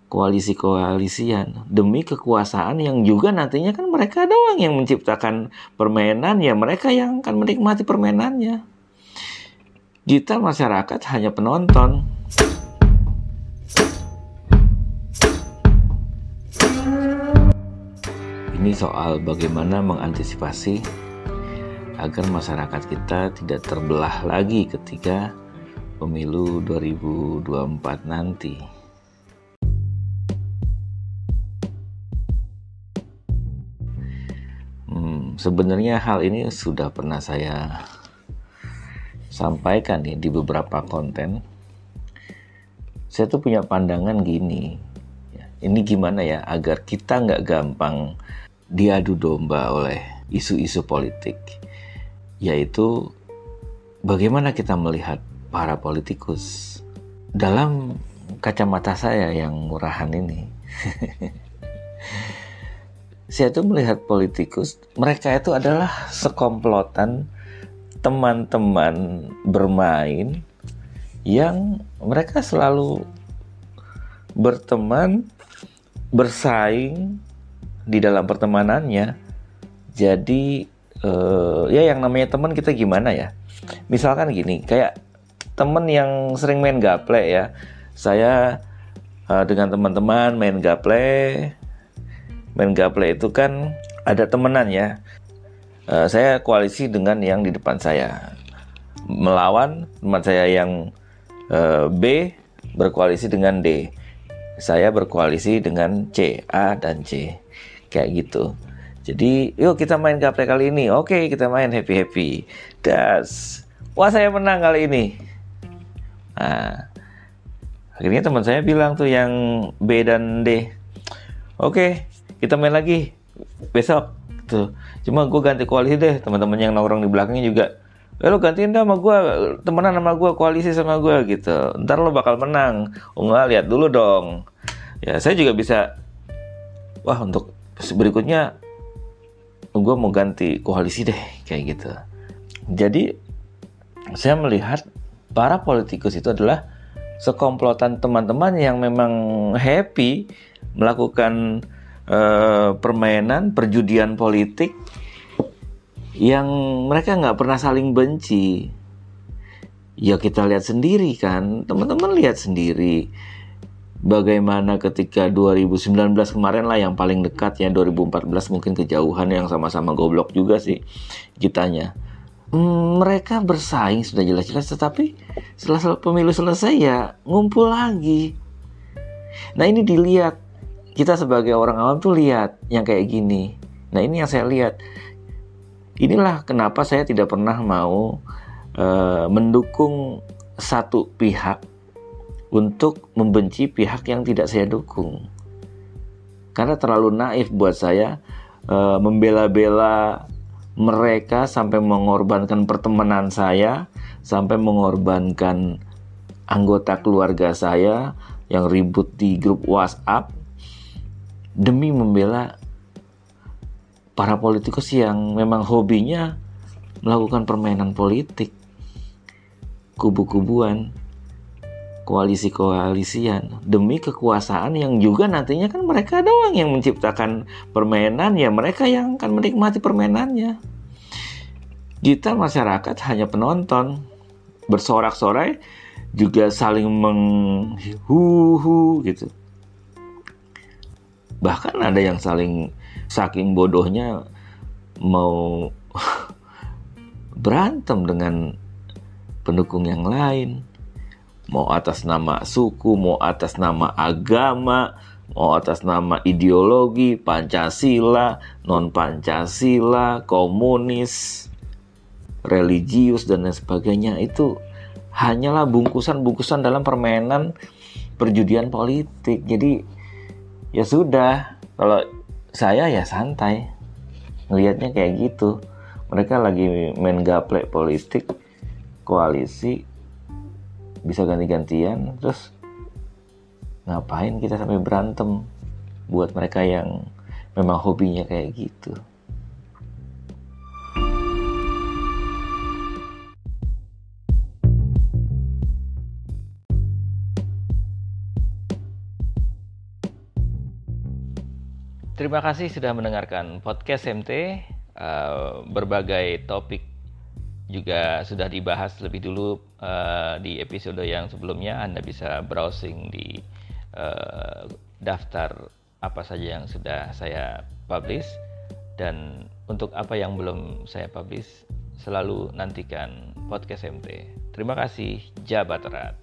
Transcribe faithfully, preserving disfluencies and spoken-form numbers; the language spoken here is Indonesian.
koalisi-koalisian demi kekuasaan yang juga nantinya kan mereka doang yang menciptakan permainan, ya mereka yang akan menikmati permainannya. Kita masyarakat hanya penonton. Ini soal bagaimana mengantisipasi agar masyarakat kita tidak terbelah lagi ketika pemilu dua ribu dua puluh empat nanti. Hmm, sebenarnya hal ini sudah pernah saya sampaikan nih di beberapa konten. Saya tuh punya pandangan gini, ini gimana ya agar kita nggak gampang diadu domba oleh isu-isu politik, yaitu bagaimana kita melihat para politikus dalam kacamata saya yang murahan ini. Saya tuh melihat politikus, mereka itu adalah sekomplotan teman-teman bermain yang mereka selalu berteman, bersaing di dalam pertemanannya. Jadi eh, ya yang namanya teman kita gimana ya? Misalkan gini, kayak teman yang sering main gaple ya. Saya eh, dengan teman-teman main gaple. Main gaple itu kan ada temenan ya. Uh, saya koalisi dengan yang di depan saya, melawan teman saya yang uh, B berkoalisi dengan D. Saya berkoalisi dengan C, A dan C, kayak gitu. Jadi yuk kita main gaple kali ini. Oke, kita main happy happy. Das, wah saya menang kali ini. Nah, akhirnya teman saya bilang tuh yang B dan D, oke, kita main lagi besok tuh. Cuma gue ganti koalisi deh. Teman-teman yang nongkrong di belakangnya juga, eh lo gantiin dah sama gue, temenan sama gue, koalisi sama gue gitu. Ntar lo bakal menang. Oh enggak, lihat dulu dong. Ya saya juga bisa, wah untuk berikutnya gue mau ganti koalisi deh, kayak gitu. Jadi saya melihat para politikus itu adalah sekomplotan teman-teman yang memang happy melakukan Uh, permainan, perjudian politik yang mereka nggak pernah saling benci. Ya kita lihat sendiri kan, teman-teman lihat sendiri bagaimana ketika dua ribu sembilan belas kemarin lah yang paling dekat ya, dua ribu empat belas mungkin kejauhan, yang sama-sama goblok juga sih kitanya. Hmm, mereka bersaing sudah jelas-jelas, tetapi setelah pemilu selesai ya ngumpul lagi. Nah ini dilihat, kita sebagai orang awam tuh lihat yang kayak gini. Nah ini yang saya lihat. Inilah kenapa saya tidak pernah mau uh, mendukung satu pihak untuk membenci pihak yang tidak saya dukung. Karena terlalu naif buat saya uh, membela-bela mereka sampai mengorbankan pertemanan saya, sampai mengorbankan anggota keluarga saya yang ribut di grup WhatsApp, demi membela para politikus yang memang hobinya melakukan permainan politik, kubu-kubuan, koalisi-koalisian demi kekuasaan yang juga nantinya kan mereka doang yang menciptakan permainan, ya mereka yang akan menikmati permainannya. Kita masyarakat hanya penonton, bersorak-sorai juga saling menghuhu gitu. Bahkan ada yang saling saking bodohnya mau berantem dengan pendukung yang lain. Mau atas nama suku, mau atas nama agama, mau atas nama ideologi, Pancasila, non-Pancasila, komunis, religius, dan lain sebagainya. Itu hanyalah bungkusan-bungkusan dalam permainan perjudian politik. Jadi ya sudah, kalau saya ya santai ngelihatnya kayak gitu. Mereka lagi main gaple politik, koalisi, bisa ganti-gantian, terus ngapain kita sampai berantem buat mereka yang memang hobinya kayak gitu. Terima kasih sudah mendengarkan podcast M T. Uh, berbagai topik juga sudah dibahas lebih dulu uh, di episode yang sebelumnya. Anda bisa browsing di uh, daftar apa saja yang sudah saya publish, dan untuk apa yang belum saya publish, selalu nantikan podcast M T. Terima kasih, Jabat Erat.